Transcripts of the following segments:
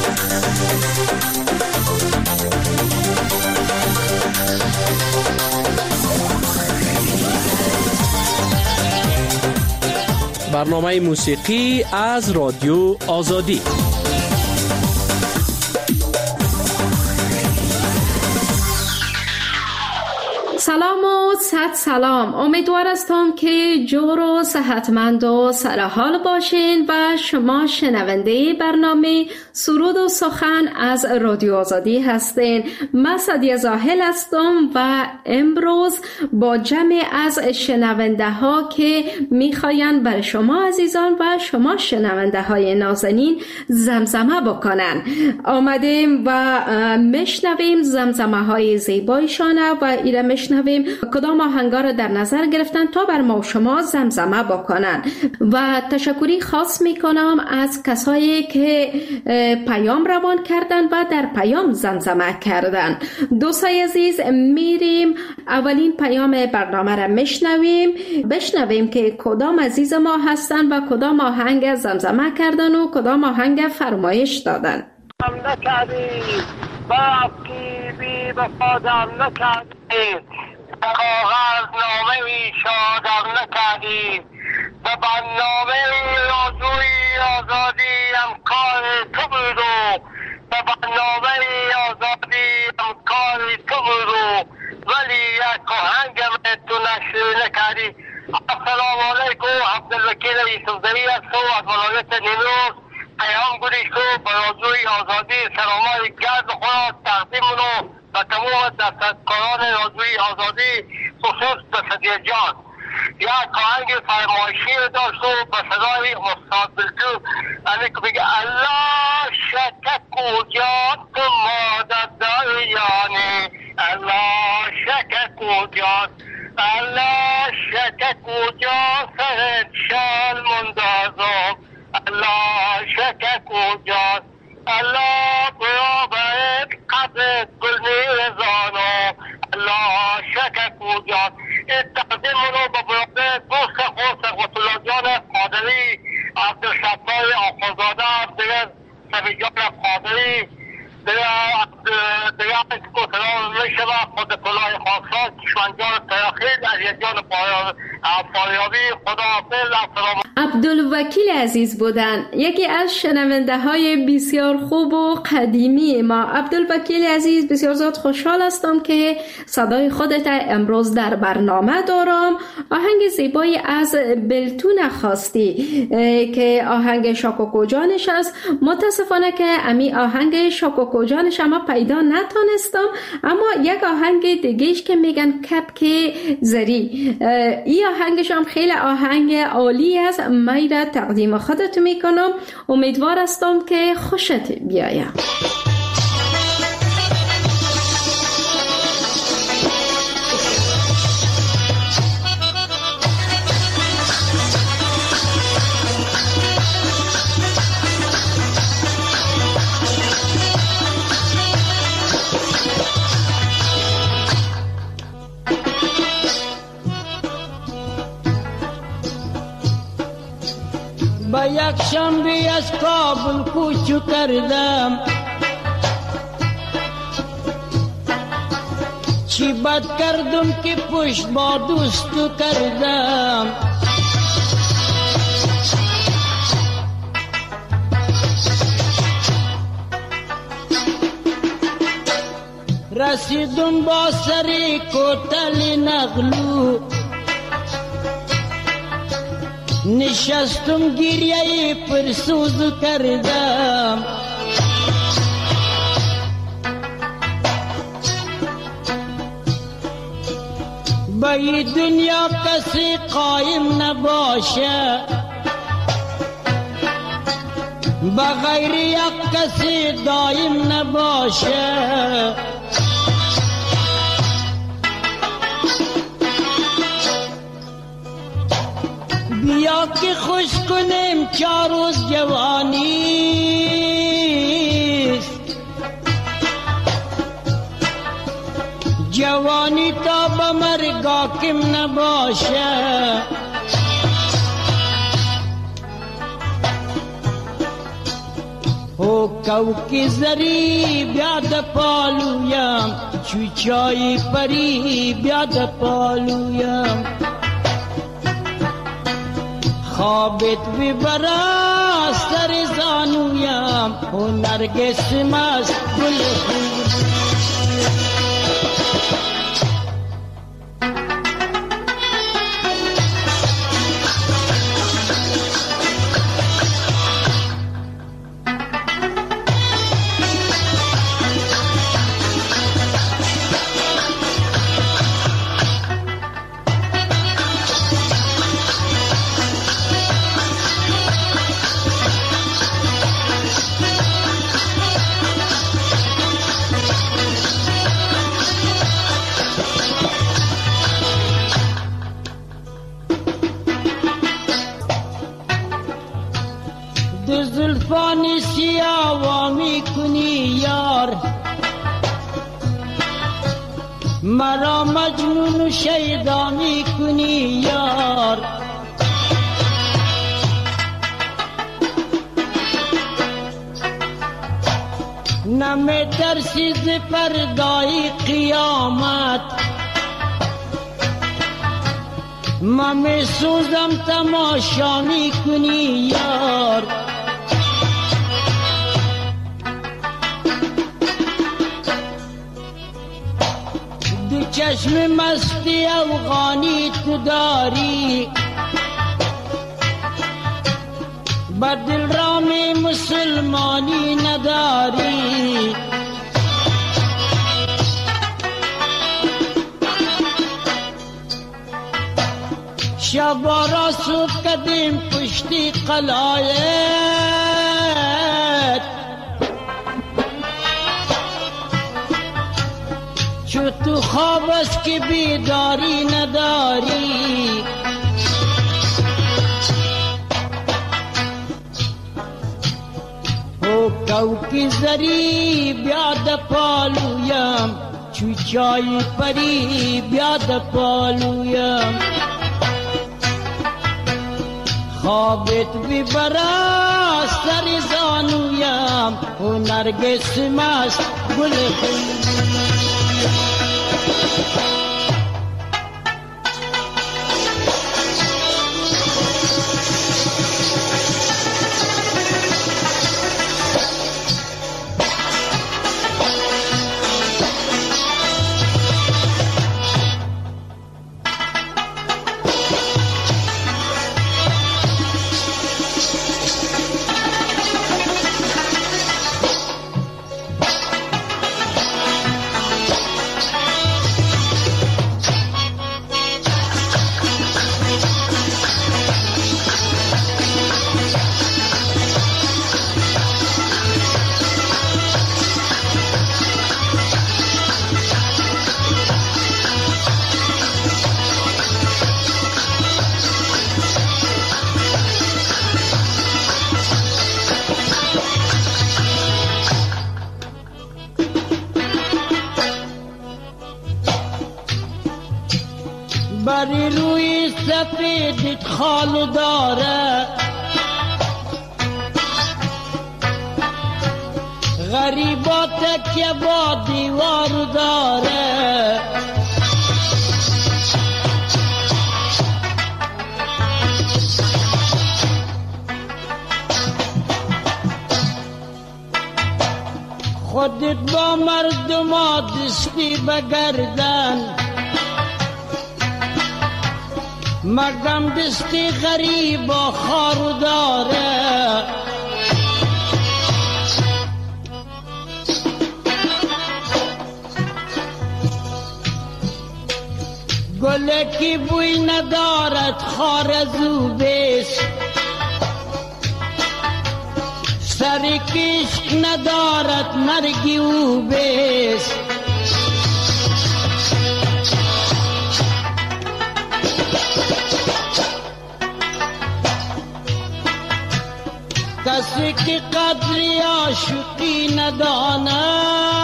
برنامه موسیقی از رادیو آزادی. سلام و صد سلام. امیدوار هستم که جور و صحتمند و سرحال باشین و شما شنونده برنامه سرود و سخن از رادیو آزادی هستین. من سعدیه زاهل هستم و امروز با جمع از شنونده ها که میخواین برای شما عزیزان و شما شنونده های نازنین زمزمه بکنن آمدیم و مشنویم زمزمه های زیبایشان و ایره مشنویم کدام آهنگا رو در نظر گرفتن تا بر ما و شما زمزمه بکنن. و تشکری خاص میکنم از کسایی که پیام روان کردن و در پیام زمزمه کردن. دوستای عزیز، میریم اولین پیام برنامه را بشنویم که کدام عزیز ما هستن و کدام آهنگ زمزمه کردن و کدام آهنگ فرمایش دادن. نکردی باقی بی وفادم نکردی، کاغذ نامه ای شادم نکردی، به برنامه آرزوی آزادی امکان تو بود و به برنامه آزادی امکان تو بود ولی یک آهنگم تو نشر نکردی. السلام علیکم، عبدالوکیل یوسفزئی هستم از ولایت نیمروز. پیام گویش که به آرزوی آزادی سلامای گرد خود تقدیم رو به تمام دستکاران آرزوی آزادی خصوص به صدیه جان. یک آهنگ فرمایشی داشت و به صدای استاد بلجو که بگه الله شک کجا تو مادر دریانه، الله شک کجا، الله شک کجا سهد شال مندازم، الله شک کجا، الله برابر قبر گلنی رزانو، الله شک کجا. تقدیم رو به برابر دوست خود سرقت الله جان قادری، عبدالستار آخوزاده، دیگر سبی جان قادری، دیگر سلام میشه و خود کلاه خاصات کشمنجان تراخید از یک جان فاریابی. خدا حافظ. السلام. عبدالوکیل عزیز بودن، یکی از شنونده های بسیار خوب و قدیمی ما. عبدالوکیل عزیز، بسیار زیاد خوشحال هستم که صدای خودت امروز در برنامه دارم. آهنگ زیبایی از بلتون خواستی که آهنگ شاکوکو جانش است. متاسفانه که امی آهنگ شاکوکو جانش اما پیدا نتونستم، اما یک آهنگ دیگهش که میگن کپک زری، این آهنگش هم خیلی آهنگ عالی است. من را تقدیم خودت میکنم، امیدوار هستم که خوشت بیاید. با یک شنبه از کابل کوچو کردم، چی بد کردم که پشت با دوستو کردم. رسیدم با سری کوتل نغلو، نشستم گریه پرسوز کردم. با این دنیا کسی قایم نباشه، بغیر یک کسی دایم نباشه. بیا که خوش کنیم 4 روز جوانیست، جوانی تا به مرگ حاکم نباشه. کوکی زری بیاد پالویم، چوچای پری بیاد پالویم. خوابت ببرا سر زانویم، و نرگس مست گل خوب. زلفانی سیاه می کنی یار، مرا مجنون و شیدا می کنی یار. نمی ترسی ز پردای قیامت، من می سوزم تماشا می کنی یار. چشم مستی افغانی تو داری، بر دل رام مسلمانی نداری. شب را صبح کدیم پشتی قلایت، چو تو خواب است که بیداری نداری. او کوکی زری بیاد پالویم، چوچای پری بیاد پالویم. خوابت ببرا سر زانویم، و نرگس مست گل خوب. بری روی سفیدت خال داره، غریبات که با دیوار داره. خودت با مردم دستی بگردن، مردم دستی غریب و خار داره. گل کی بوی ندارد خار ازو بیست، سر کشک ندارد مرگی او بیست. کسی که قدری عاشقی نداند،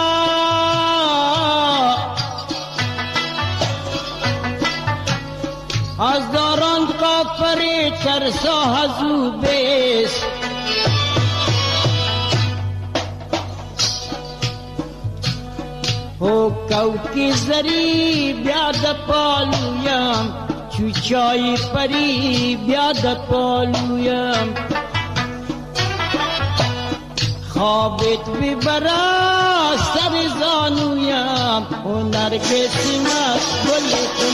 از داران کافر ترسا ازو بیست. هو کوکی زری بیاد پالویم چوچای پری بیاد پالویم خوابت ببرا سر زانویم و نرگسی مقبول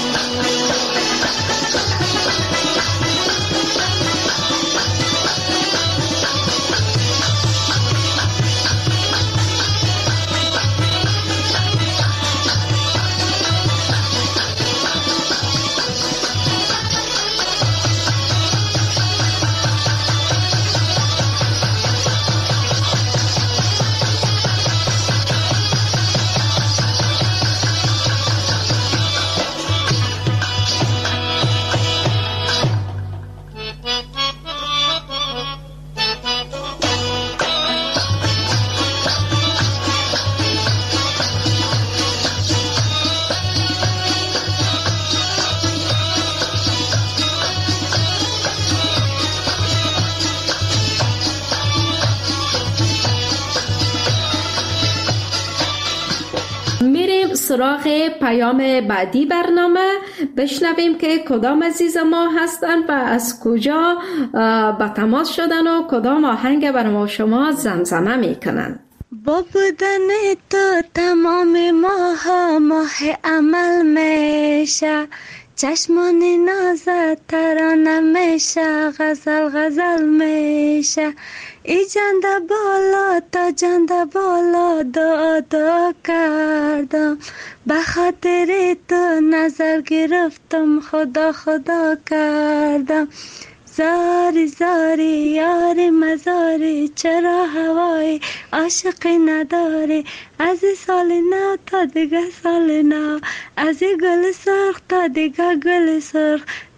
سراغ پیام بعدی برنامه بشنویم که کدام عزیز ما هستن و از کجا با تماس شدن و کدام آهنگ بر ما شما زمزمه میکنن. با بودن تو تمام ماه عمل میشه، چشمان نازت ترانه میشه، غزل میشه. ای جنده بالا تا جنده بالا دعا کردم، به خاطر تو نظر گرفتم، خدا کردم. زاری یار مزاری، چرا هوای عاشقی نداری؟ از سال نو تا دیگه سال نو، از گل سرخ تا دیگه گل سرخ،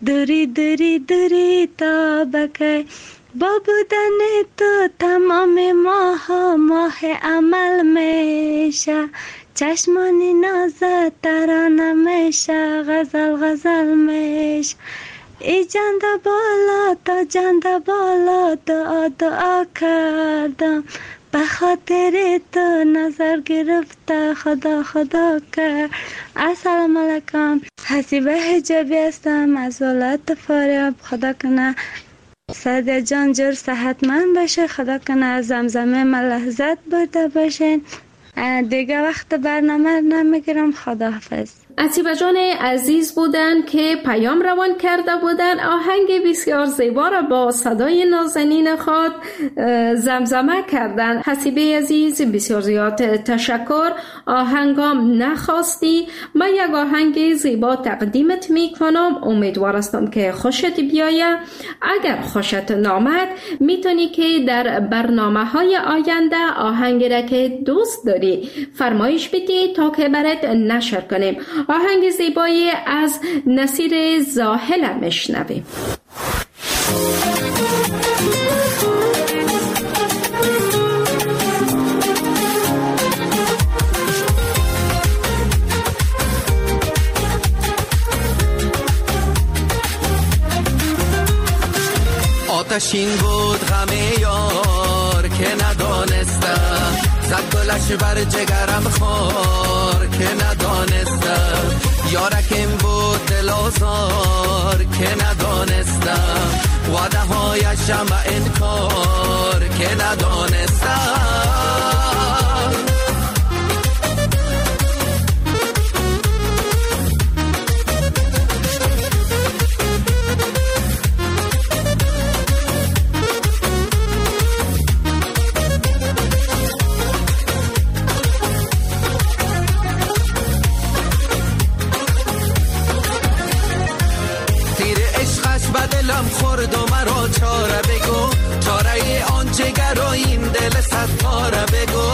دوری تا بکی. با بودن تو تمام ماه عمل میشه، چشمانی نازت ترانه میشه، غزل میشه. ای جنده بالا تا جنده بالا دعا کردم، به خاطر تو نظر گرفته، خدا کرد. السلام علیکم، حسیبه حجابی هستم از ولایت فاریاب. خدا کنه سعدیه جان جور صحتمند باشه، خدا کنه زمزمه ملحظت برده باشین. دیگه وقت برنامه نمیگیرم. خداحافظ. عتیبه جان عزیز بودن که پیام روان کرده بودن، آهنگ بسیار زیبا را با صدای نازنین خود زمزمه کردن. حسیبه عزیز بسیار زیاد تشکر. آهنگام نخواستی، من یک آهنگ زیبا تقدیمت میکنم، امیدوار هستم که خوشت بیایه. اگر خوشت نامد میتونی که در برنامه های آینده آهنگی را که دوست داری فرمایش بدی تا که برات نشر کنیم. آهنگ زیبایی از نصیر زاهل میشنویم. آتشین بود غم یار که ندانستم، زد گلش بر جگرم خار که ندانستم. یارکم بود دل آزار که ندانستم، وعده هایشم انکار که ندانستم. دلم خورد و مرا چاره بگو، چاره آن جگر و این دل ستاره بگو.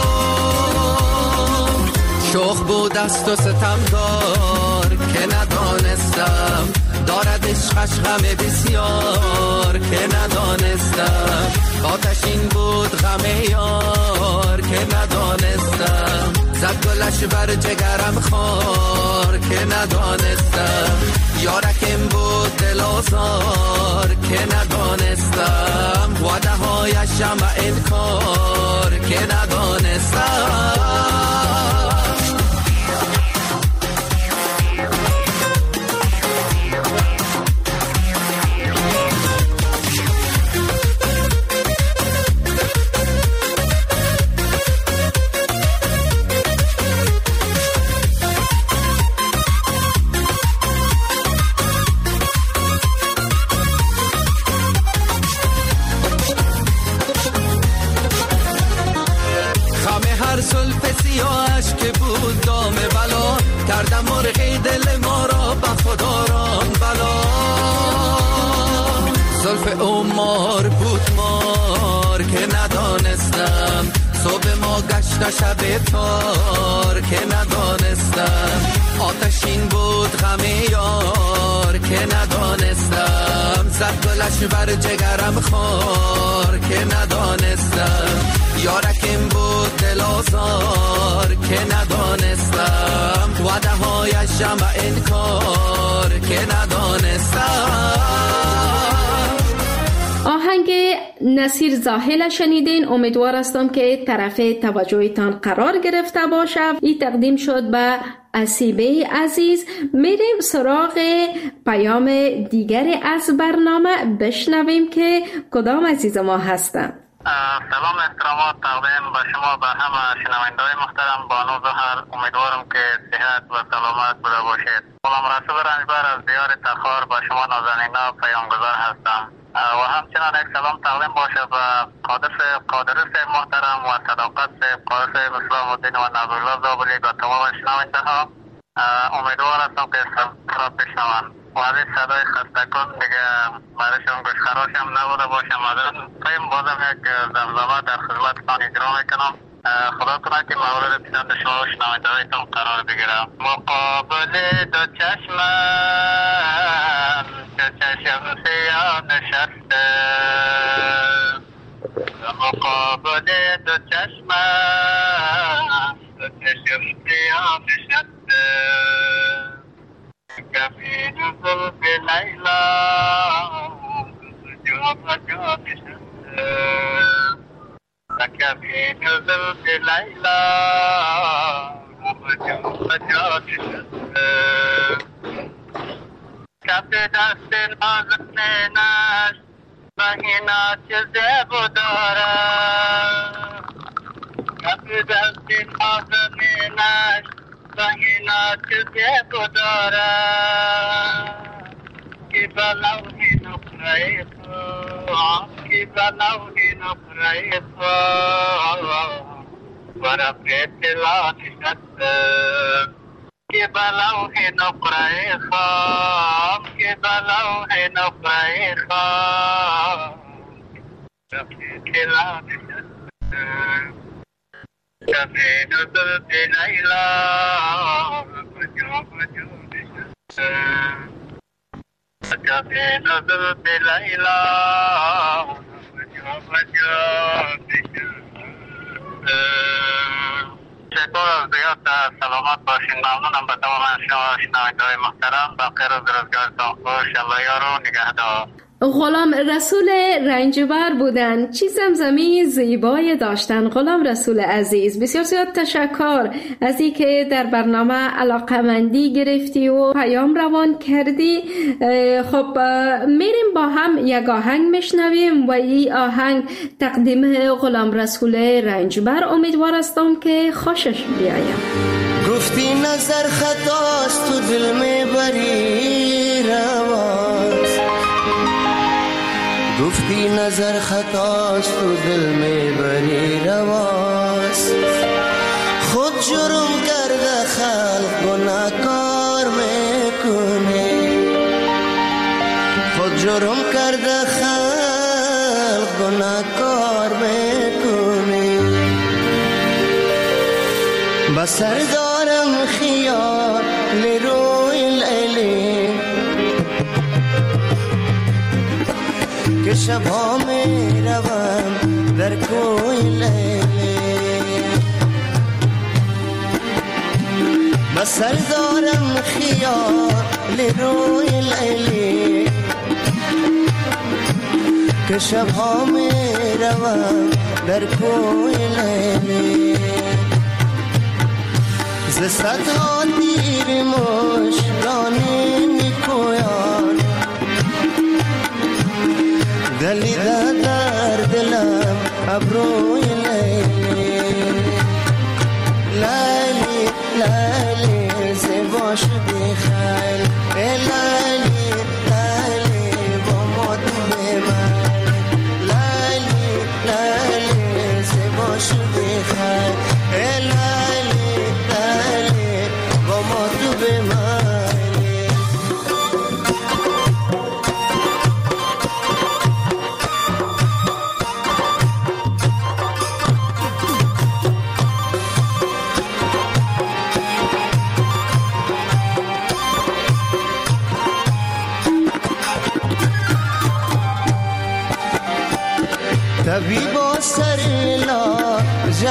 شوخ بود است و ستمدار که ندانستم، دارد عشقش غم بسیار که ندانستم. آتشین بود غم یار که ندانستم، زد گلش بر جگرم خار که ندانستم. یارکم بود دل آزار که ندانستم، وعده هایشم انکار که ندانستم. زلف سیاهش که بود دام بلا، کردم مرغی دل ما را به خدا رام بلا. زلف او مار بود مار که ندانستم، صبح ما گشت شب تار که ندانستم. آتشین بود غم یار که ندانستم، زد گلش بر جگرم خار که ندانستم. یارکم بود دل آزار که ندانستم، وعده هایش جمع انکار که ندانستم. آهنگ نصیر زاهل شنیدین. امیدوار هستم که طرف توجهتان قرار گرفته باشه. این تقدیم شد به اسیبه عزیز. میریم سراغ پیام دیگری از برنامه، بشنویم که کدام عزیز ما هستن. سلام احترامات تقدیم به شما، به همه شنونده‌های محترم. بانو زهر، امیدوارم که صحت و سلامت بوده باشید. غلام رسول رنجبر از دیار تخار به شما نازنینا پیامگذار هستم و همچنان یک سلام تقدیم باشه به قادری صاحب محترم و صداقت صاحب، قادر صاحب اسلام الدین و نظرالله زابلی و تمام شنونده‌ها. امیدوار هستم که سلام بشنوند. ولی صدای خستکن دیگه برایشون گوشخراش هم نبوده باشم. از این بازم یک زمزمه در خدمتتان اجرا میکنم. خدا کنه که مورد پسند شما و شنونده‌هایتان قرار بگیرم. مقابل دو چشمم که چشم سیاه نشسته، مقابل دو چشمم که چشم سیاه نشسته. کفین زلف لیلا جا بجا نشسته، کفین زلف لیلا جا بجا نشسته. کف دست نازنینش بهینا چه زیبا دارد، کف دست نازنینش بهینا چه زیبا دارد. کی بلوی نقره خود، کی بلوی نقره خود برا پیتلا نشسته. کی بلوی نقره خود، کی بلوی نقره خود برا پیتلا نشسته. کفین زلف لیلا بجا بجا نشسته، کفین زلف لیلا بجا بجا نشسته. چطور از زیاد سلامت باشین. ممنونم به تمام شنونده‌های محترم. بخیر و روزگارتان خوش. الله یار و نگهدار. غلام رسول رنجبر بودن. چی زمزمی زیبای داشتن غلام رسول عزیز. بسیار زیاد تشکر از این که در برنامه علاقمندی گرفتی و پیام روان کردی. خب میریم با هم یک آهنگ میشنویم و این آهنگ تقدیم غلام رسول رنجبر. امیدوار هستم که خوشش بیاید. گفتی نظر خطاست تو دل میبری رواست، گفتی نظر خطاست تو دل میبری رواست. خود جرم کرده خلق گناهکار میکنه، خود جرم کرده خلق گناهکار میکنه. بسر دارم خیال روی لیلی که شبها می روم در کوی لیلی. بسر دارم خیال روی لیلی که شبها می روم در کوی لیلی. ز صدها تیر مشکانی نیکویان دلیده در دلم ابروی لیلی. لیلی لیلی زیبا شدی خیل، لیلی لیلی با مدن من، لیلی لیلی زیبا شدی خیل.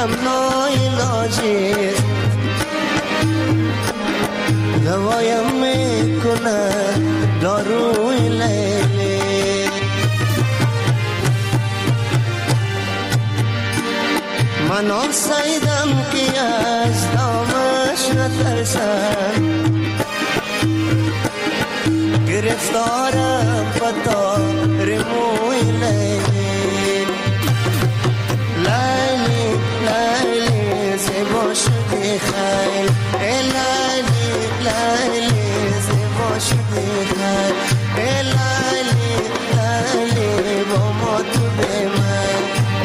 دلم ناعلاجیست، دوایم میکنه داروی لیلی. من آن سیدم که از دامش نترسم، گرفتارم بطار موی لیلی. لیلی لیلی زیبا شدی خیل، ای لیلی لیلی زیبا شدی خیل، ای لیلی لیلی با ما تو بمیل.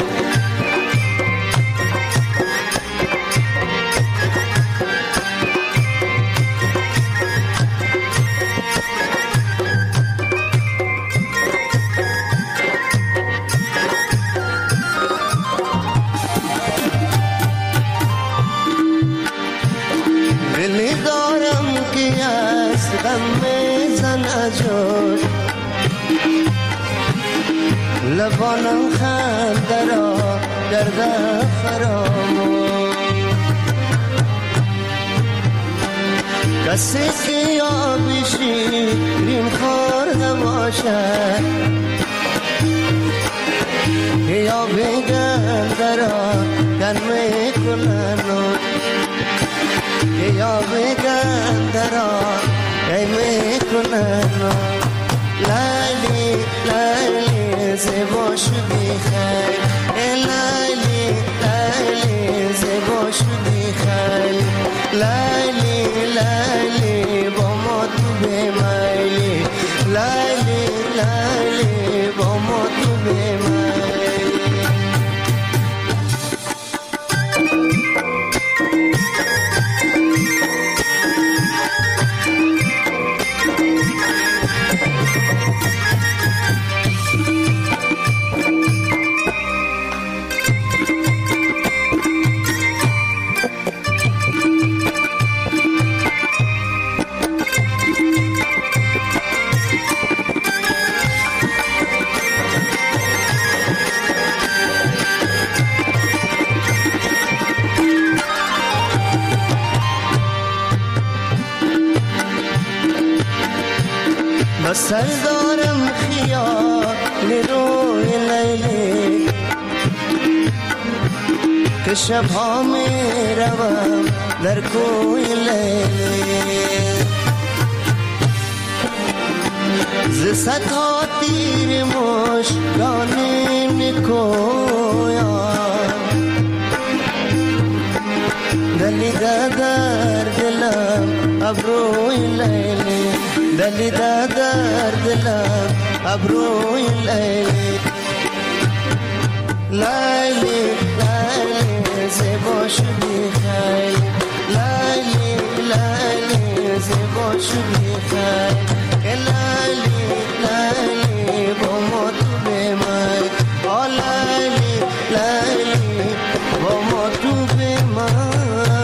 دلی دارم که از غم میزنه جور، لبانم خنده را درد فراموش. کسی که یابی شیرین خورده باشد، یا بگنده را کن میکنن، یا بگنده را ای میکنن. لیلی لیلی زیبا شدی خیل، ای لیلی لیلی زیبا شدی خیل، لیلی لیلی با ما تو بمیلی، لیلی لیلی با ما تو بمیلی. سر دارم خیال روی لیلی، که شبها می روم در کوی لیلی. ز صدها تیر مژگانی میکویم، دلیده در دلم ابروی لیلی، دلیده در دلم ابروی لیلی. لیلی لیلی زیبا شدی خیل، لیلی لیلی زیبا شدی خیل، لیلی لیلی با ما تو بمیل، لیلی لیلی با ما تو بمیل.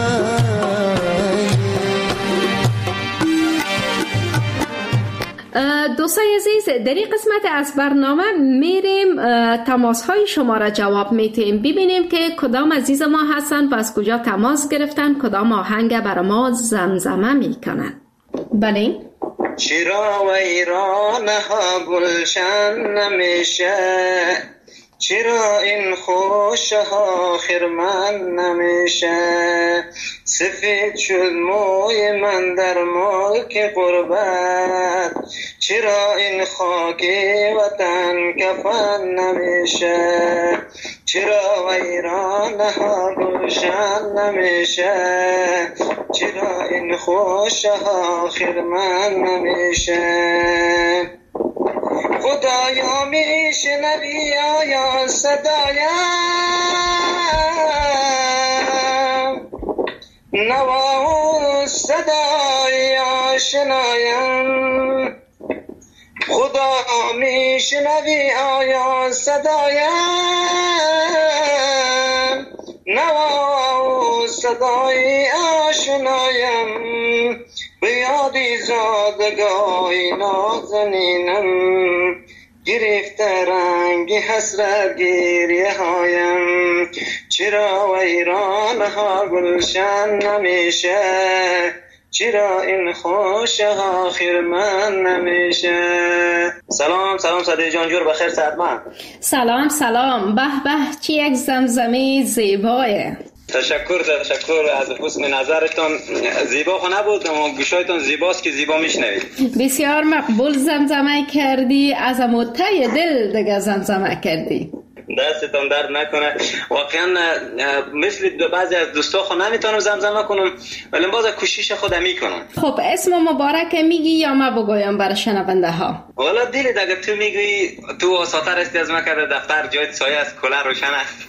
دوستای عزیز، در این قسمت از برنامه میریم تماس های شما را جواب میتیم، ببینیم که کدام عزیز ما هستن و از کجا تماس گرفتن، کدام آهنگ برای ما زمزمه میکنن. بله. چرا ویرانه ها گلشن نمیشه، چرا این خوشه ها خرمن نمیشه، سفید شد موی من در ملک غربت، چرا این خاک وطن کفن نمیشه، چرا ویرانه ها گلشن نمیشه، چرا این خوشه ها خرمن نمیشه. خدایا میشنوی آیا صدایم، نوا و صدای آشنایم، خدا میشنوی آیا صدایم، نوا و صدای آشنایم، بیادی زادگاهی نازنینم، گرفته رنگی حسرت گریه هایم، چرا ویران ها گلشن نمیشه، چرا این خوش ها خیرمن نمیشه. سلام صدیق جان، جور بخیر صحتمند. سلام به به، چی یک زمزمه زیبایه. تشکر از حسن نظرتان. زیبا خو نبود اما گوشایتان زیباست که زیبا میشنوید. بسیار مقبول زمزمه کردی، از اموته دل دیگه زمزمه کردی. دستتان درد نکنه. واقعا مثل بعضی از دوستا خو نمیتونم زمزمه کنم، ولی باز کوشش خودم میکنم. خب اسم مبارک میگی یا ما بگویم برای شنونده ها؟ والا دیلی دیگه تو میگی، تو وساتر استی از مکه دفتر جای سایه از کلر روشن است.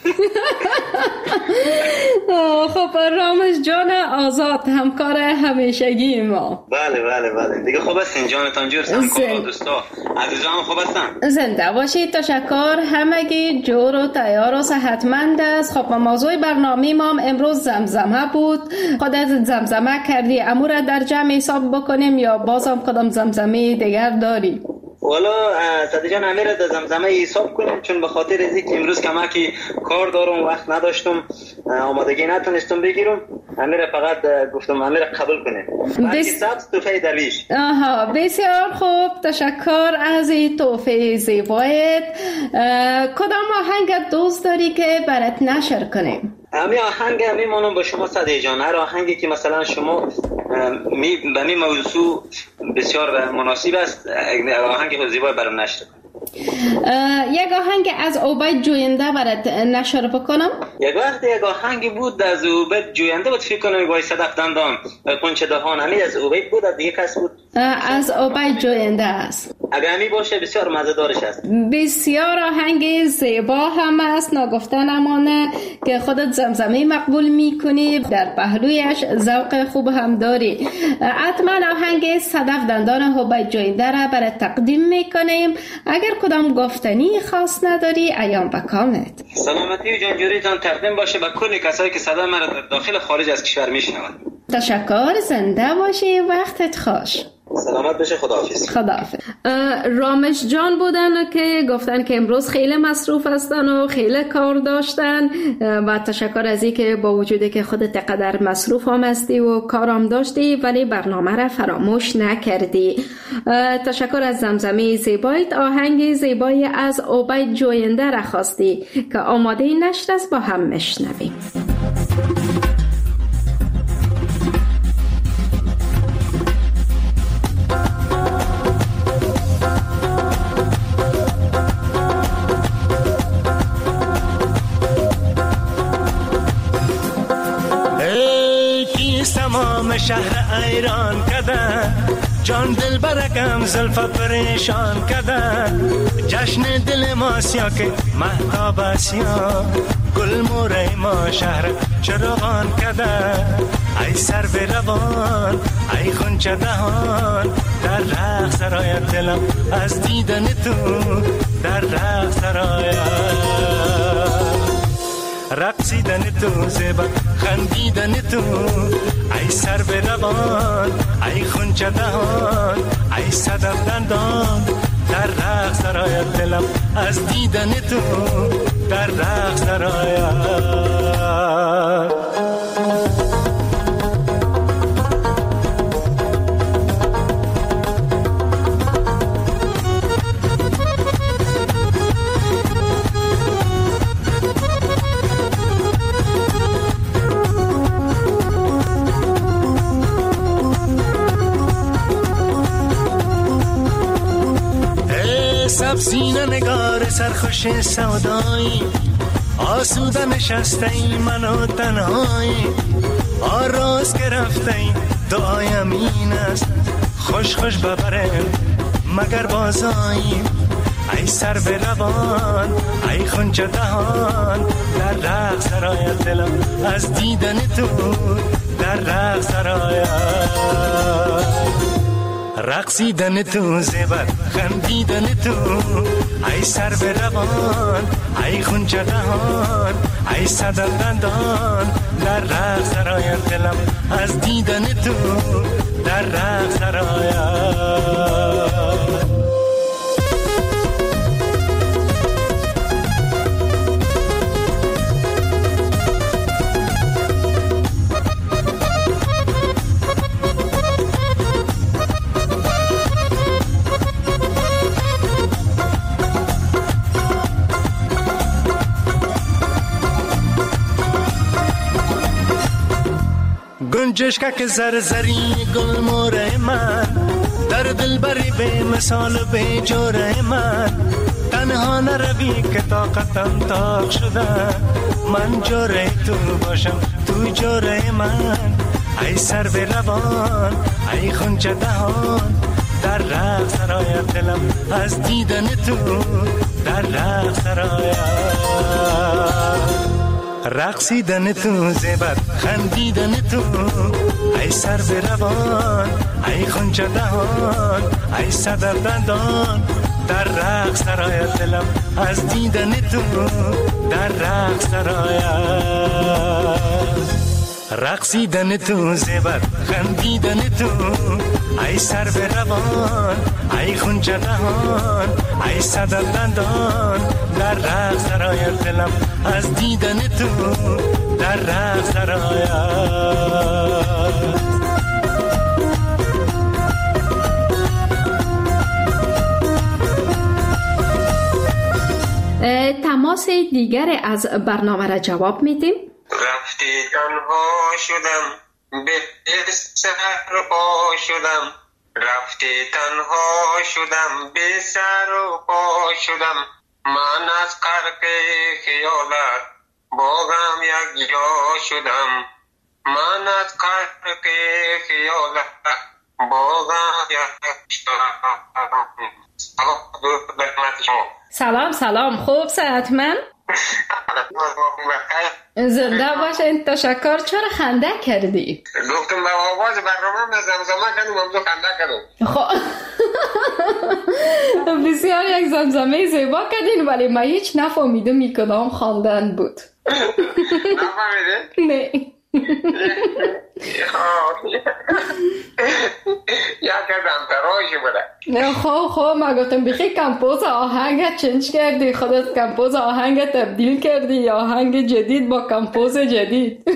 خب رامش جان آزاد، همکار همیشگی ما. بله دیگه خوب هستین جانتان جور، همکار دوستا عزیزان خوب هستن. زنده باشید. تشکر. همگی جور و تیار و صحتمند است. خب موضوع برنامه ما امروز زمزمه بود. خودت زمزمه کردی، امور در جمع حساب بکنیم یا بازم کدام زمزمه دیگر داری؟ والا صدیق جان امیر در زمزمه حساب کنیم، چون به خاطر از اینکه امروز کمکی کار دارم، وقت نداشتم، آمادگی نتونستم بگیرم. امیر فقط گفتم امیر قبول کنه. سبز توفه درویش. بسیار خوب، تشکر از این توفه زیبایت. کدام آهنگ دوست داری که برات نشر کنیم؟ همین آهنگ میمونم با شما صدیق جان. هر آهنگی که مثلا شما به می موضوع بسیار مناسب است، آهنگ زیبای برام نشر کنید. یک آهنگ از عبید جوینده برات نشر بکنم. یک آهنگی بود از عبید جوینده بود، فکر کنم وای صدف دندان قنچه دهان، همین از عبید بود، دیگه کس بود؟ از عبید جوینده است. اگه همی باشه بسیار مزه‌دارش است. بسیار آهنگ زیبا هم است، ناگفته نمانه که خودت زمزمه مقبول میکنی، در پهلویش ذوق خوب هم داری. حتما آهنگ صدف دندان عبید جوینده را برای تقدیم میکنیم. اگر کدام گفتنی خاص نداری ایام بکامت. سلامتی و جانجوریتان تقدیم باشه به کل کسایی که صدای مرا در داخل خارج از کشور میشنوند. تشکر. زنده باشی. وقتت خوش. سلامت بشه. خداحافظ. رامش جان بودن که گفتن که امروز خیلی مصروف هستن و خیلی کار داشتن و تشکر از این که با وجودی که خودت قدر مصروف هم هستی و کارم داشتی ولی برنامه را فراموش نکردی. تشکر از زمزمه زیبایت. آهنگ زیبایی از عبید جوینده را خواستی که آماده نشر است، با هم میشنویم. تمام شهر ایران کردن، جان دل برگم زلف پریشان کردن. جشن دل ما سیا که مهتاب اسیا، گل موره ما شهر چراغان کردن. ای سر به روان ای خونچه دهان، در رقص سرای دلم از دیدن تو، در رقص سرای رقصیدن تو، زیبا خندیدن تو. ای سر به روان ای خونچه دهان، ای صدف دندان، در رقص سرای دلم از دیدن تو، در رقص سرای. سینه نگار سرخوش سودایی، آسوده نشسته ای من و تنهایی. آراز گرفته ای دعایم این است، خوش خوش ببرم مگر بازایی. ای سر به روان ای خونچه دهان، در رقص سرای دلم از دیدن تو، در رقص سرای. رقصیدن تو، زیبر خندیدن تو. ای سر به روان ای خونچه دهان، ای صدف دندان، در رقص سرای دلم از دیدن تو، در رقص سرای. گنجشکک زرزری گل موره من، در دل بری به مثال به جوره من. تنها نروی که طاقتم تاق شده، من جوره تو باشم تو جوره من. ای سر به روان ای خونچه دهان، در رقص سرایت دلم از دیدن تو، در رقص سرایت رقصیدن تو، زیبت خندیدن تو. ای سر به روان ای خونچه دهان، ای صدف دندان، در رقص سرایت دلم از دیدن تو، در رقص سرایت رقصیدن تو، زیبت خندیدن تو. ای سر به روان ای خونچه دهان، ای صدف دندان، در رقص سرایت دلم از دیدن تو، در رقص سرایت. تماس دیگر از برنامه را جواب میدیم. رفتی تنها شدم به سر پا شدم، رفتی تنها شدم به سر و پا شدم. من از غرق خیالت باغم یک جا شدم، من از غرق خیالت باغم یک جا شدم. سلام خوب صحتمند؟ زنده باشین. تشکر. چرا خنده کردی؟ گفتم با آواز برنامه من زمزمه کردم، هم خنده کردم. خب بسیار یک زمزمه زیبا کردین، ولی من هیچ نفهمیدم این کدام خواندن بود. نفهمیده؟ نه. یا کردم تراشی بوده. خب من گفتم بخی کمپوز آهنگ چنج کردی، خودت کمپوز آهنگ تبدیل کردی یا آهنگ جدید با کمپوز جدید.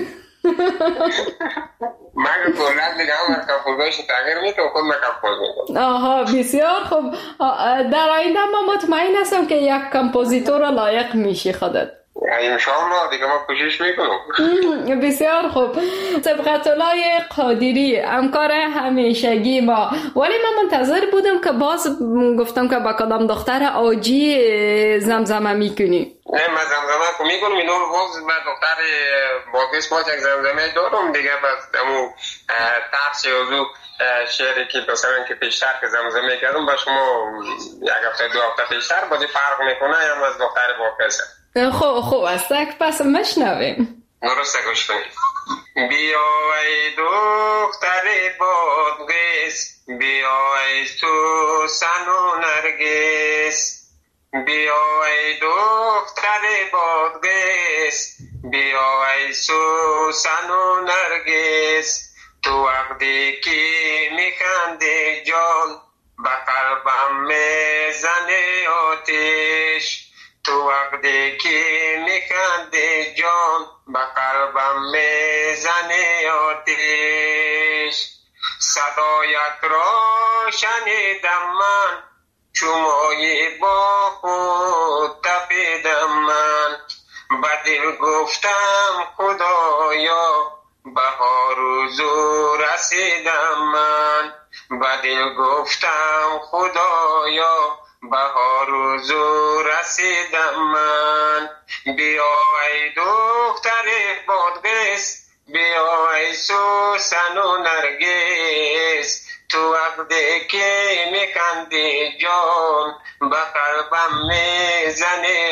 من کلت دیگه هم کمپوزش تغییر میده و خود من کمپوز میکنم. آها بسیار خوب. در آینده من مطمئن هستم که یک کمپوزیتور لایق میشی خودت. انشاءالله دیگه ما کوشش میکنم. بسیار خوب. سبقت‌الله قادری همکار همیشگی ما، ولی من منتظر بودم که باز گفتم که با کدام دختر آجی زمزمه میکنی. نه من زمزمه که میکنم، اینو باز با دختر باقیش باز یک زمزمه دارم دیگه. بس امو ترس یوزو شعری که مثلا که پیشتر که زمزمه کردم با شما یک هفته دو هفته پیشتر بازی فرق میکنه هم از دختر باقیش. خوب است. پس مشنویم. درسته گوش کنید. بیا ای دختر بادغیس، بیا ای سوسن و نرگس، بیا ای دختر بادغیس، بیا ای سوسن و نرگس. تو وقتی که میخندی جان به قلبم میزنه آتش، تو وقتی که میخندی جان به قلبم میزنه آتش. صدایت را شنیدم من، چومای با خود تپیدم من. به دل گفتم خدایا بهار و زور رسیدم من. به دل گفتم خدایا بهار و زور رسیدم من. بیا ای دختر بادغیس، بیا ای سوسن و نرگس. تو وقتی که میخندی جان به قلبم میزنه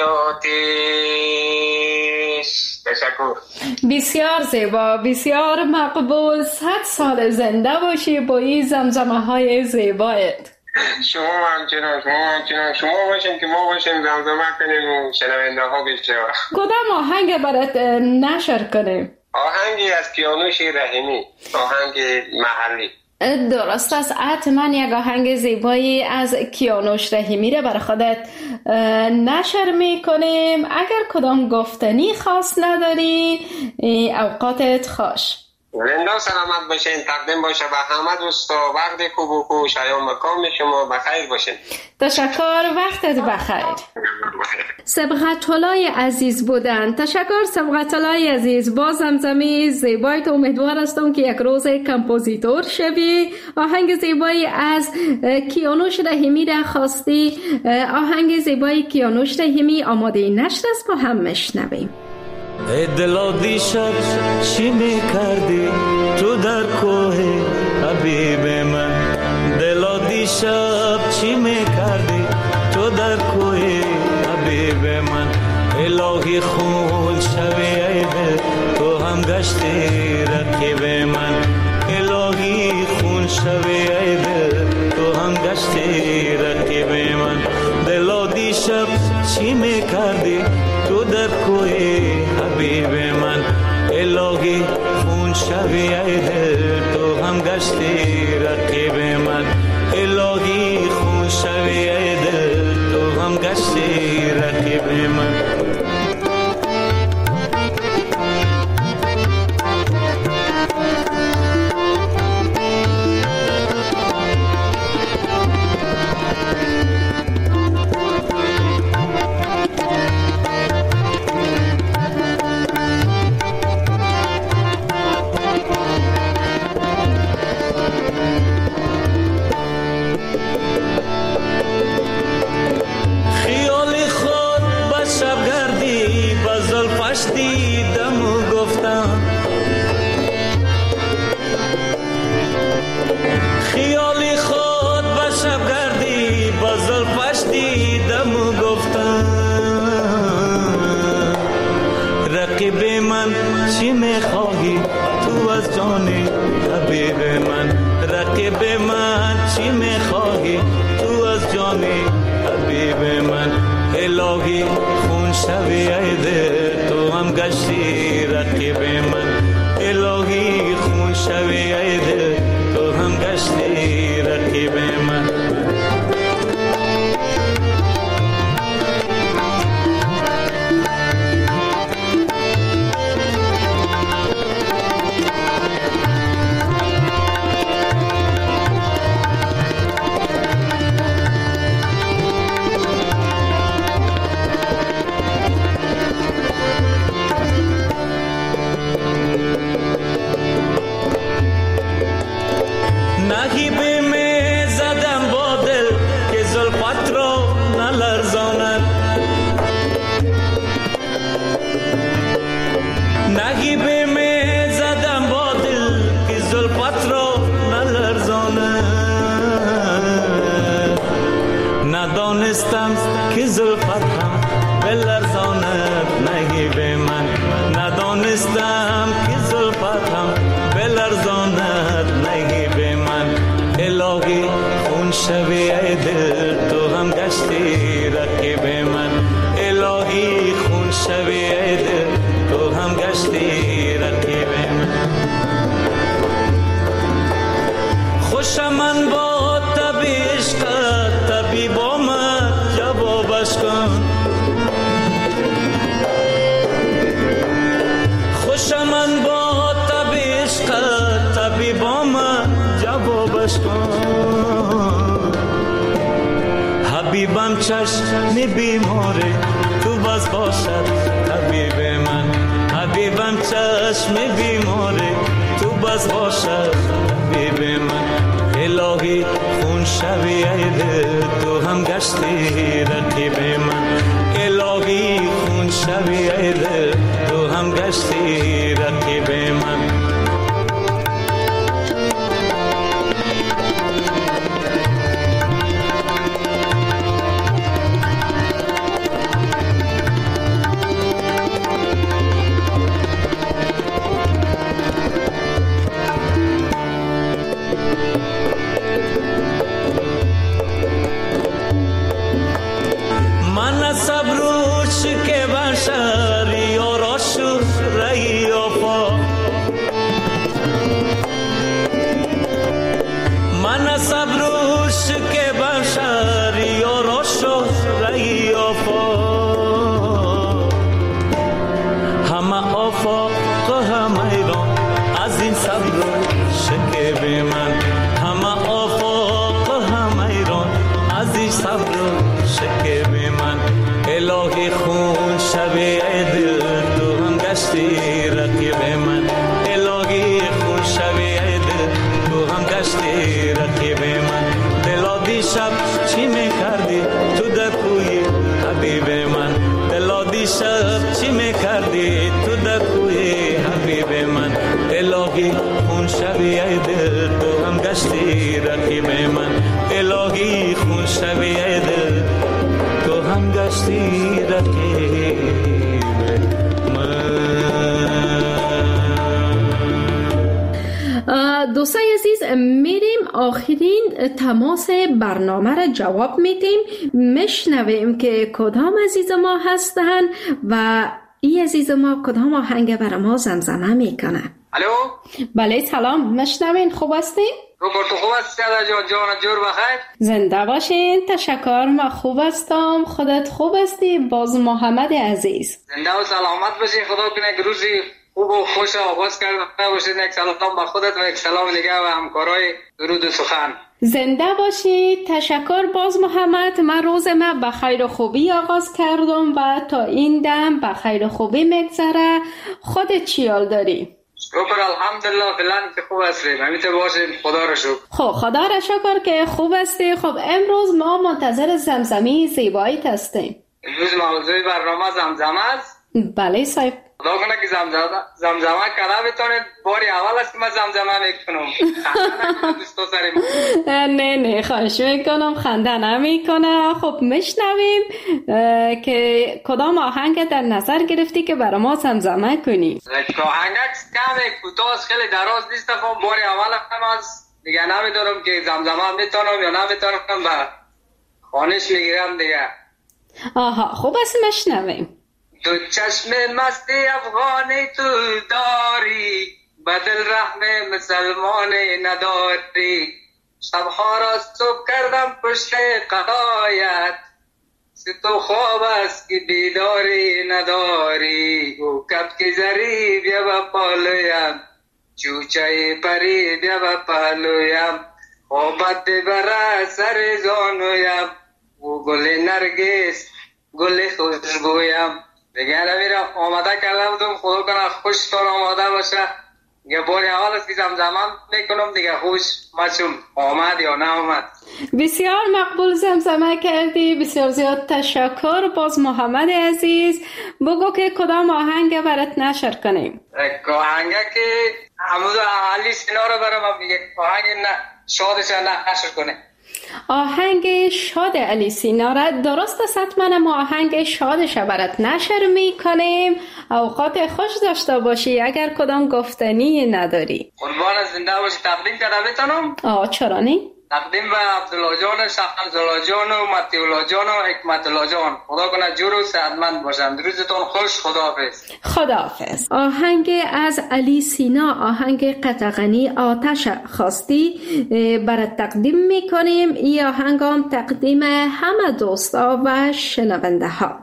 آتش. تشکر. بسیار زیبا، بسیار مقبول. 100 سال زنده باشی با این زمزمه های زیبایت. شما همچنان شما باشین که ما باشیم زمزمه کنیم و شنونده ها بیشتر. کدام آهنگ برات نشر کنیم؟ آهنگی از کیانوش رحیمی، آهنگ محلی. درست است. حتما یک آهنگ زیبایی از کیانوش رحیمی را برای خودت نشر میکنیم. اگر کدام گفتنی خاص نداری اوقاتت خوش. زنده و سلامت باشین. تقدیم باشه به همه دوستا. وقت خوب و خوش ایام مکام شما بخیر باشین. تشکر، وقتت بخیر. سبقت الله عزیز بودن. تشکر سبقت الله عزیز. با زمزمه زیبای تو امیدوار هستم که یک روز کمپوزیتور شوی. آهنگ زیبایی از کیانوش رحیمی را خواستی. آهنگ زیبایی کیانوش رحیمی آماده نشر است، با هم میشنویم. ای دلا دیشب چی میکردی تو در کوه حبیب من؟ دلا دیشب چی میکردی تو در کوه حبیب من؟ الهی خون شوی ای دل تو هم گشتی رقیب من. الهی خون شوی ای دل تو هم گشتی رقیب من. دلا دیشب چی میکردی تو در کوه حبیب من؟ الهی خون شوی ای دل تو هم گشتی رقیب من. الهی خون شوی ای دل تو هم گشتی رقیب من. رقیب من چی میخواهی تو از جان حبیب من؟ رقیب من چی میخواهی تو از جان حبیب من؟ الهی خون شوی ای دل تو هم گشتی رقیب من. الهی خون شوی ای دل تو هم گشتی رقیب من. نگیبه می زدم با دل که زلفت را نلرزاند. نگیبه می زدم با دل که زلفت را نلرزاند. ندانستم که زلفت هم بلرزاند نگیبه من. ندانستم که زلفت هم بلرزاند نگیبه من. الهی خون شوی ای دل تو هم گشتی رقیب من. الهی خون شوی ای دل تو هم گشتی رقیب من. خوشم من با طب عشقت طبیب آمد جوابش کن. خوشم من با طب عشقت طبیب آمد جوابش کن. حبیبم چشم بیماره تو بس باشد حبیب من. حبیبم چشم بیماره تو بس باشد حبیب من. الهی خون شوی ای دل تو هم گشتی رقیب من. الهی خون شوی ای دل تو هم گشتی رقیب من. من صبروش که بشر یاراشو رئی این صبر و شکیب من، همه آفاق و همه ایران از این صبر و شکیب من. الهی خون شبیه دل تو هم گشتی رقیب من، الهی خون شبیه دل تو هم گشتی رقیب من. دلا دیشب چی میکردی تو در کوی حبیب من، دلا دیشب چی میکردی تو در کوی حبیب من. الهی خون شبیه دل تو هم گشتی رقیب من، الهی خون شبیه دل تو هم گشتی رقیب من. دوستای عزیز، میریم آخرین تماس برنامه را جواب میدیم، میشنویم که کدام عزیز ما هستن و این عزیز ما کدام آهنگ برای ما زمزمه میکنه. الو. بله سلام، میشنوین؟ خوب هستین؟ روبرتو خوب هستی؟ جان جور بخیر. زنده باشین. تشکر، من خوب هستم. خودت خوب هستی؟ باز محمد عزیز زنده و سلامت باشی. خدا کنه روزی خوب و خوش آغاز کرده باشید. یک سلام به خودت و یک سلام دیگه و همکارای درود و سخن. زنده باشید. تشکر باز محمد. من روز من به خیر و خوبی آغاز کردم و تا این دم به خیر و خوبی میگذره. خودت چی حال داری؟ شکر الحمدلله فعلا که خوب هستیم. همیشه باشین. خدا را شکر. خب خدا را شکر که خوب هستی. خب امروز ما منتظر زمزمه زیباییت هستیم. امروز موضوع برنامه زمزمه است. بله صاحب. خدا کنه که زمزمه کنه بتونید. باری اول است که من زمزمه میکنم. نه خواهش میکنم خنده نمیکنه. خب میشنویم که کدام آهنگ در نظر گرفتی که برای ما زمزمه کنی؟ آهنگ کم کوتاه خیلی دراز نیست. باری اول هم از دیگه نمیدونم که زمزمه میتونم یا نمیتونم. با خانش میگیرم دیگه. آها خوب است میشنویم. تو چشم مستی افغانی تو داری، بدل رحم مسلمانی نداری. شبها را صبح کردم پشت قضایت، تو خواب است که بیداری نداری. او کبک زری بیا با پالویم، چوچه پری بیا با پالویم. خوابت ببره سر زانویم، او گل نرگس گل خوشبویم. دیگه نمیرم آماده کرده بودم. خدا کنه خوشتان آماده باشه. دیگه باری اول است که زمزمه میکنم دیگه. خوش مچم آمد یا نه آمد. بسیار مقبول زمزمه کردی. بسیار زیاد تشکر باز محمد عزیز. بگو که کدام آهنگ برات نشر کنیم؟ آهنگ که حمود علی سینا رو برام میگه آهنگ شادش نشر کنه. آهنگ شاد علی سینا را درست است. حتما ما آهنگ شادش برات نشر میکنیم. اوقات خوش داشته باشی. اگر کدام گفتنی نداری قربان زنده باشی. تقدیم کرده بتانم؟ چرا نی؟ تقدیم به عبدالله جان، شهرزالا جان و مطیولا جان و حکمتالله جان. خدا کنه جور و صحتمند باشند. روزتون خوش. خداحافظ. خداحافظ. آهنگ از علی سینا، آهنگ قطغنی آتش خواستی برات تقدیم میکنیم. این آهنگ هم تقدیم همه دوستا و شنونده ها.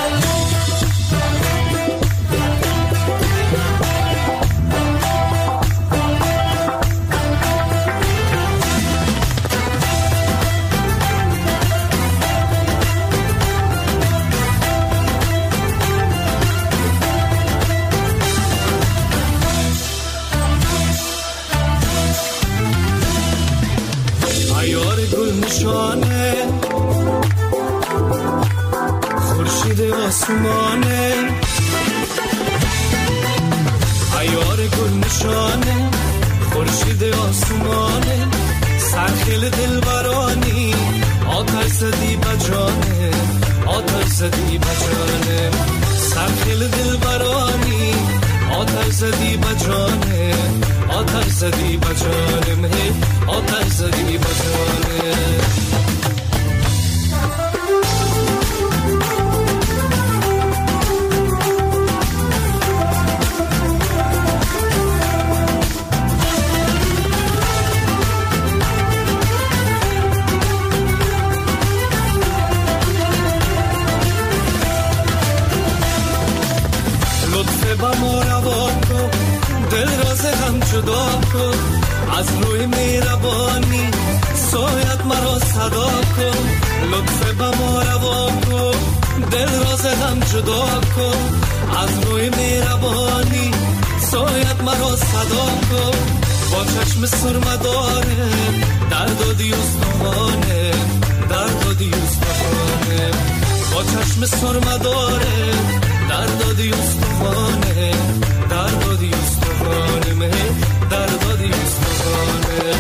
خورشید آسمانه، عیار گل نشانه، خورشید آسمانه، سرخیل دلبرانی، آتش زدی بجانه، آتش زدی بجانه، سرخیل دلبرانی، آتش زدی بجانه، آتش زدی بجانه، آتش زدی بجانه. لطفه با ما روان کن، دل راز هم جدا صدا کن، از روی مهربانی سایت مرا صدا کن، لطف به ما روا کن، دل را ز غم جدا کن، از روی مهربانی سایت مرا صدا کن، با چشم سرمه داره درد و دیوستانه، درد و دیوستانه، با چشم سرمه داره درد و دیوستانه، درد و دیوستانه، درد و دیوستانه.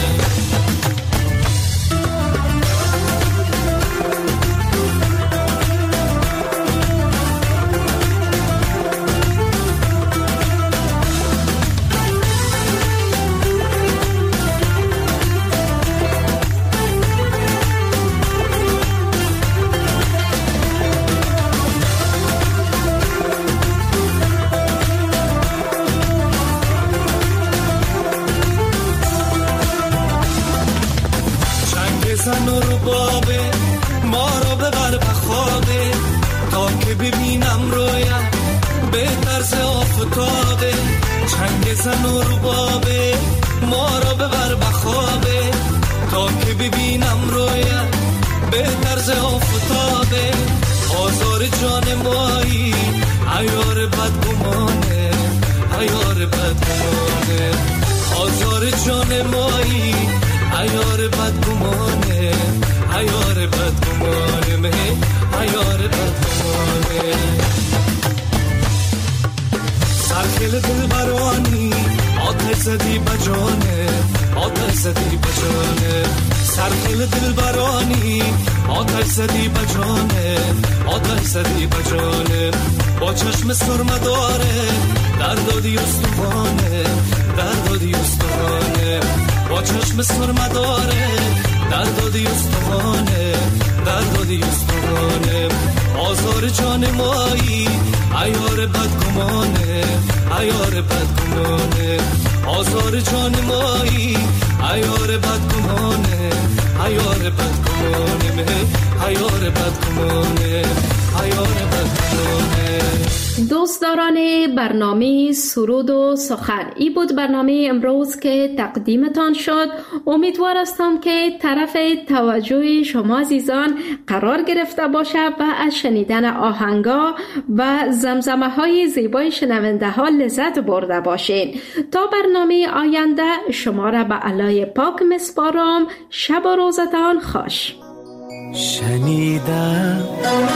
زن و ربابه ما رو ببر به خوابه، تا که ببینم رویت به طرز آفتابه، چنگ زن و ربابه ما رو ببر به خوابه، تا که ببینم رویت به طرز آفتابه، آزار جان مایی عیار بدگمانه، عیار بدگمانه، آزار جان مایی عیار بدگمانه، عیار بدگمانه، عیار بدگمانه. سرکل دل برانی آتش زدی بجانه، آتش زدی بجانه، سرکل دل برانی آتش زدی بجانه، آتش زدی بجانه، با چشم سرمه داره درد و دیوستانه، درد و دیوستانه، با چشم سرمه داره درد و دیوستانه، درد و دیوستانه، آزار جان مایی عیار بدگمانه، عیار بدگمانه، آزار جان مایی عیار بدگمانه، عیار بدگمانه، عیار بدگمانه، عیار بدگمانه. دوستداران برنامه سرود و سخن، این بود برنامه امروز که تقدیمتان شد. امیدوار هستم که طرف توجه شما عزیزان قرار گرفته باشه و از شنیدن آهنگا و زمزمه های زیبای شنونده ها لذت برده باشین. تا برنامه آینده شما را به علای پاک مسپارم. شب و روزتان خوش. شنیدم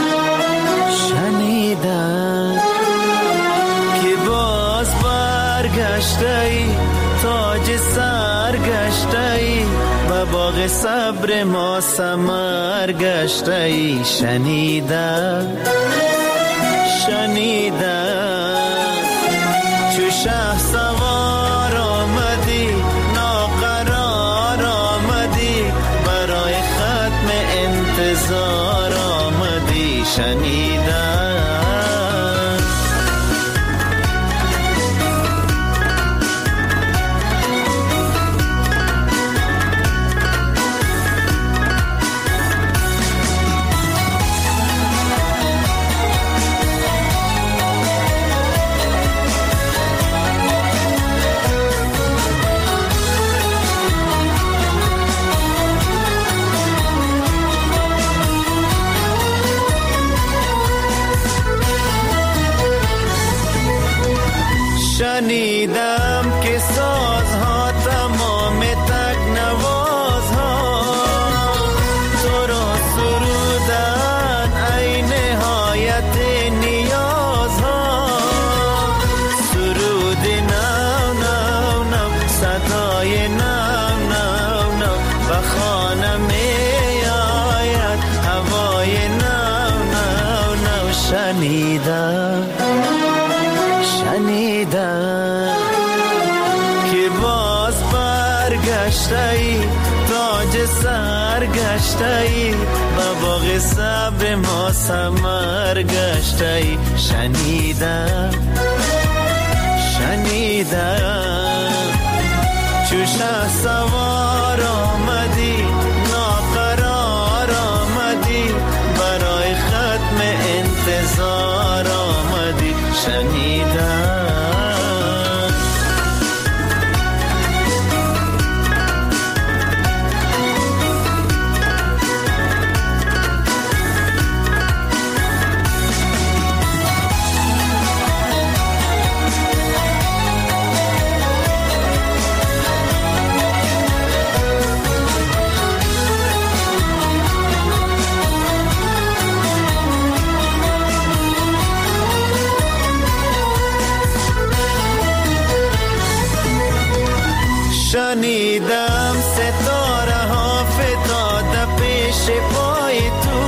که باز برگشتی، تاج سر گشتی، و باغ صبر ما ثمر گشتی. شنیدم چو شه سوار آمدی، ناقرار آمدی، برای ختم انتظار آمدی. شنیدم شنیدم که سازها تمام تکنوازها تو را سرودن ای نهایت نیازها. سرود نو نو نو، صدای نو نو نو، و خانه می آید هوای نو نو نو. شنیدم که باز برگشتی، تاج سر گشتی، و باغ صبر ما ثمر گشتی. شنیدم چو شه سوار آمدی، ناقرار آمدی، برای ختم انتظار آمدی. شنیدم شنیدم ستاره ها فتاده پیش پای تو،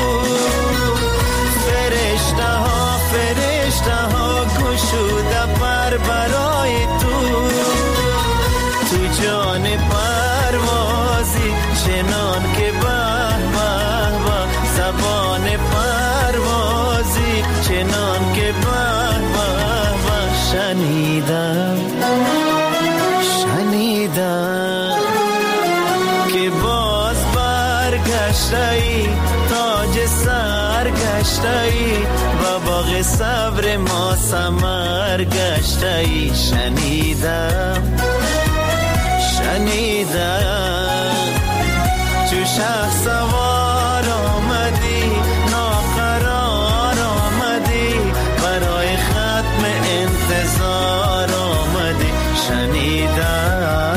فرشته ها گشوده پر برای تو جان پروازی چنان که به به به، زبان پروازی چنان که به به به. شنیدم که باز برگشتی، تاج سر گشتی، و باغ صبر ما ثمر گشتی. شنیدم چو شه سوار آمدی، ناقرار آمدی، برای ختم انتظار آمدی. شنیدم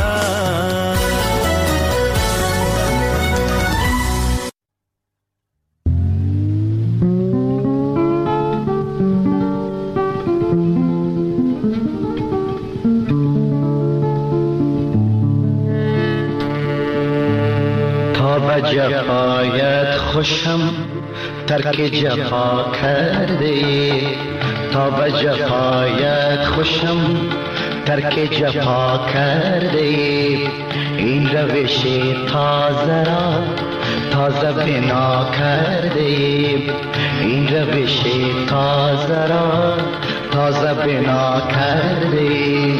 جفایت خوشم ترک جفا کرده، تا به جفایت خوشم ترک جفا کرده. این روش تازه را تازه بنا کرده، این روش تازه را تازه بنا کرده.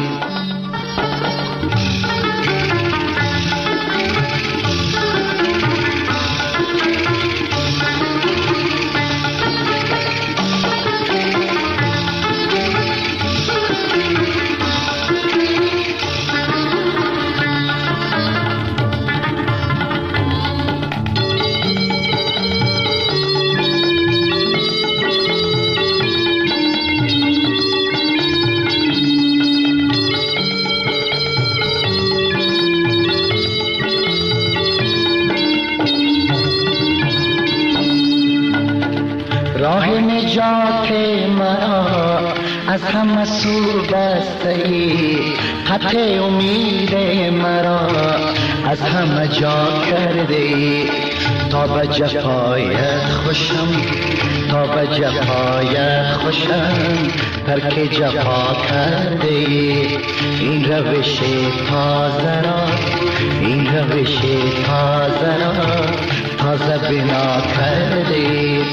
راه نجات مرا از همه سو بسته ای، خط امید مرا از همه جا کرده ای. تا به جفایت خوشم، تا به جفایت خوشم ترک جفا کرده ای. این روش تازه را، این روش تازه را تازه بنا کرده ای.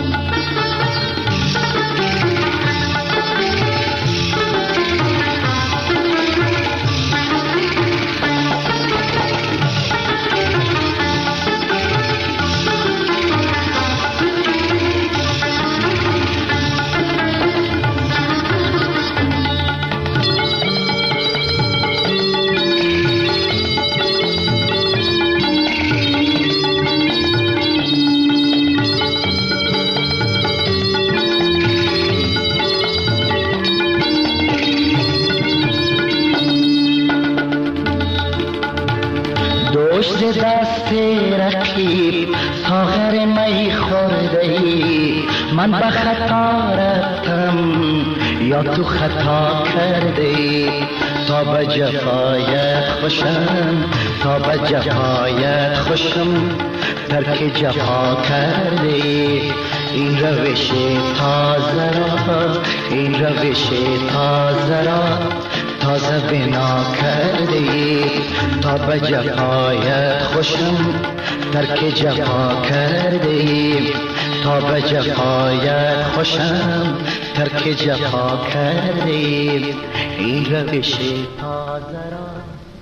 دست رقیب ساغر می خورده ای، من به خطا رفتم یا تو خطا کرده ای. تا به جفایت خوشم، تا به جفایت خوشم ترک جفا کرده ای. این روش تازه را، این روش تازه را تازه بنا کرده ای. تا به جفایت خوشم ترک جفا کرده ای. تا به جفایت خوشم ترک جفا کرده ای. این روش تازه را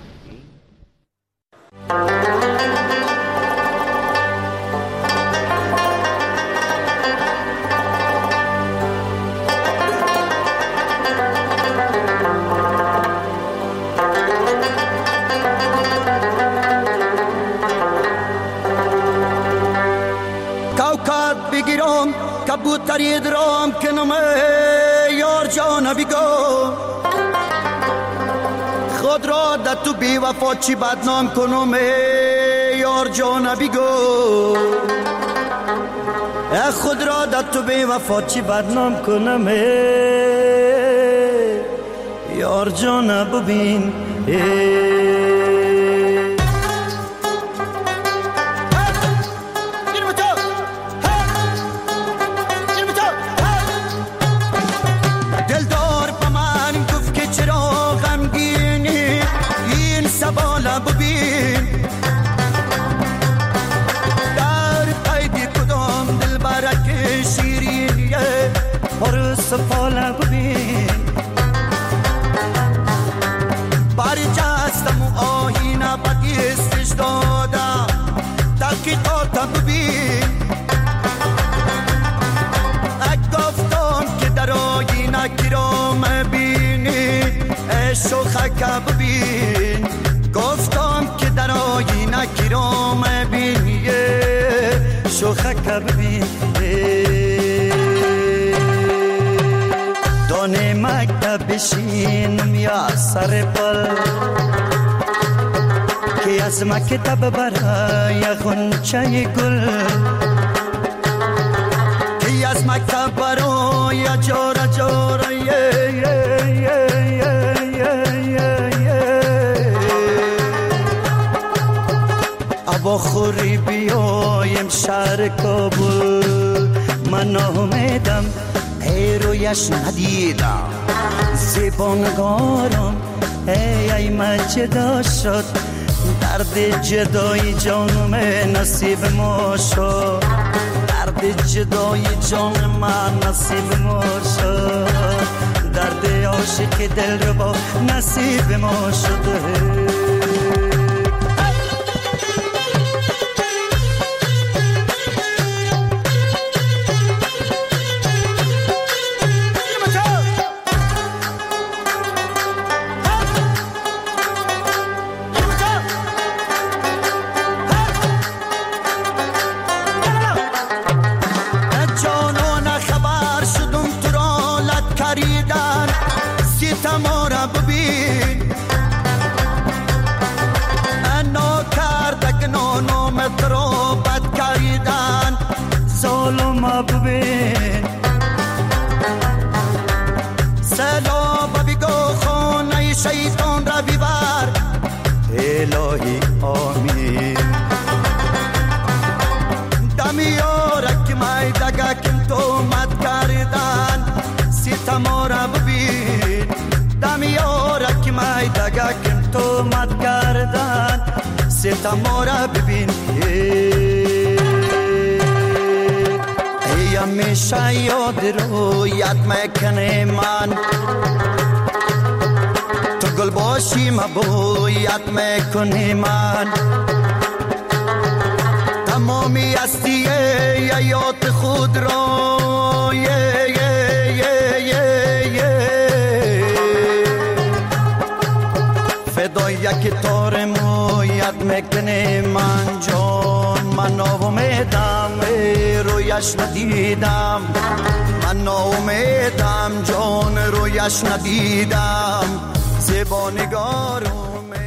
بگیرم کبوتری درام کنم یار جان بگو، خود را در تو بی وفا چی بدنام کنم یار جان بگو، خود را در تو بی وفا چی بدنام کنم یار جان ببین. بالا ببین در قیدی کدام دل برک شیرینیه پرس پالا ببین برجستم و آهینه بدیستش دادم تحقیقات ببین گفتم که در آینه گرام بینی شوخک ببین گفتم که در آینه گرام بینی شوخک ببین دانه مکتب بشینم یا سر پل که از مکتب برای غنچه گل که از مکتب برای جاره جاره ابا خوری بیایم شهر کابل من آمدم ای رویش ندیدم زبانگارم ای من جدا شد درد جدای جانم نصیب ما شد درد جدای جان من نصیب ما شد درد عاشق دل رو با نصیب ما شده ببین سلام بگو خونه شیطان را ببر الهی آمین دمیارک مای دگکم تو مد کردن ستما را ببین دمیارک مای دگکم تو مد کردن ستما را ببین همیشه یاد رویت میکنه من تو گل باشی مبویت میکنه من تمامی هستی یاد خود را فدای یک تار مویت میکنه من جان من امیدم رویش ندیدم من امیدم جان رویش ندیدم زبانگارم